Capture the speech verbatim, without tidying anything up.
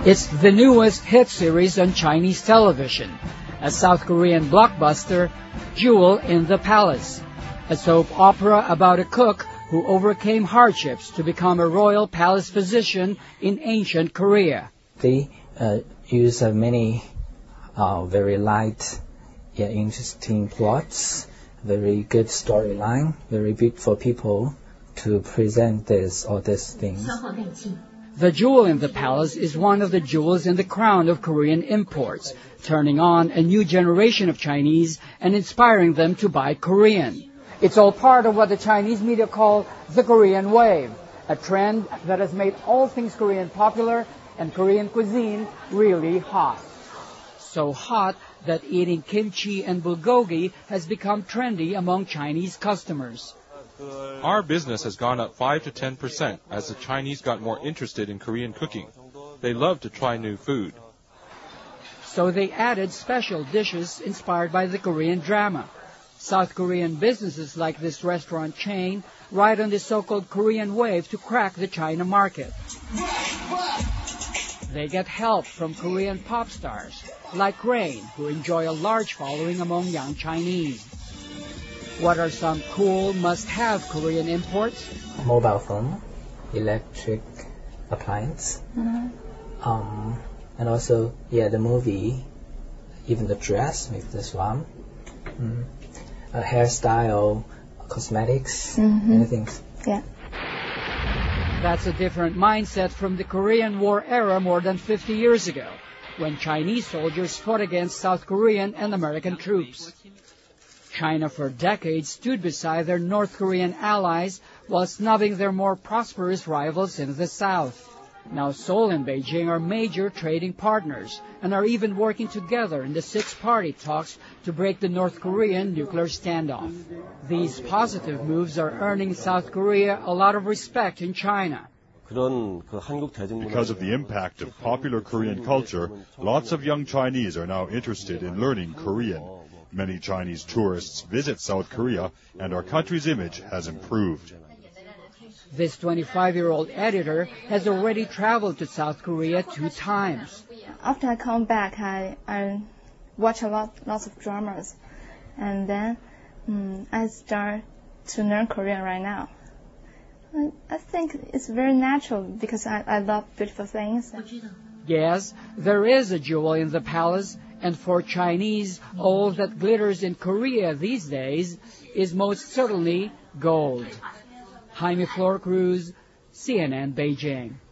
It's the newest hit series on Chinese television, a South Korean blockbuster, Jewel in the Palace, a soap opera about a cook who overcame hardships to become a royal palace physician in ancient Korea. They uh, use uh, many uh, very light, yeah, interesting plots, very good storyline, very beautiful people to present this or these things. The Jewel in the Palace is one of the jewels in the crown of Korean imports, turning on a new generation of Chinese and inspiring them to buy Korean. It's all part of what the Chinese media call the Korean wave, a trend that has made all things Korean popular and Korean cuisine really hot. So hot that eating kimchi and bulgogi has become trendy among Chinese customers. Our business has gone up five to ten percent as the Chinese got more interested in Korean cooking. They love to try new food. So they added special dishes inspired by the Korean drama. South Korean businesses like this restaurant chain ride on the so-called Korean wave to crack the China market. They get help from Korean pop stars like Rain, who enjoy a large following among young Chinese. What are some cool must-have Korean imports? Mobile phone, electric appliance, mm-hmm. um, and also, yeah, the movie, even the dress, maybe this one, mm. uh, hairstyle, cosmetics, mm-hmm. anything. Yeah. That's a different mindset from the Korean War era more than fifty years ago, when Chinese soldiers fought against South Korean and American troops. China for decades stood beside their North Korean allies while snubbing their more prosperous rivals in the South. Now Seoul and Beijing are major trading partners and are even working together in the six-party talks to break the North Korean nuclear standoff. These positive moves are earning South Korea a lot of respect in China. Because of the impact of popular Korean culture, lots of young Chinese are now interested in learning Korean. Many Chinese tourists visit South Korea, and our country's image has improved. This twenty-five-year-old editor has already traveled to South Korea two times. After I come back, I, I watch a lot, lots of dramas, and then um, I start to learn Korean right now. I, I think it's very natural because I, I love beautiful things. Yes, there is a jewel in the palace, and for Chinese, all that glitters in Korea these days is most certainly gold. Jaime Flor Cruz, C N N Beijing.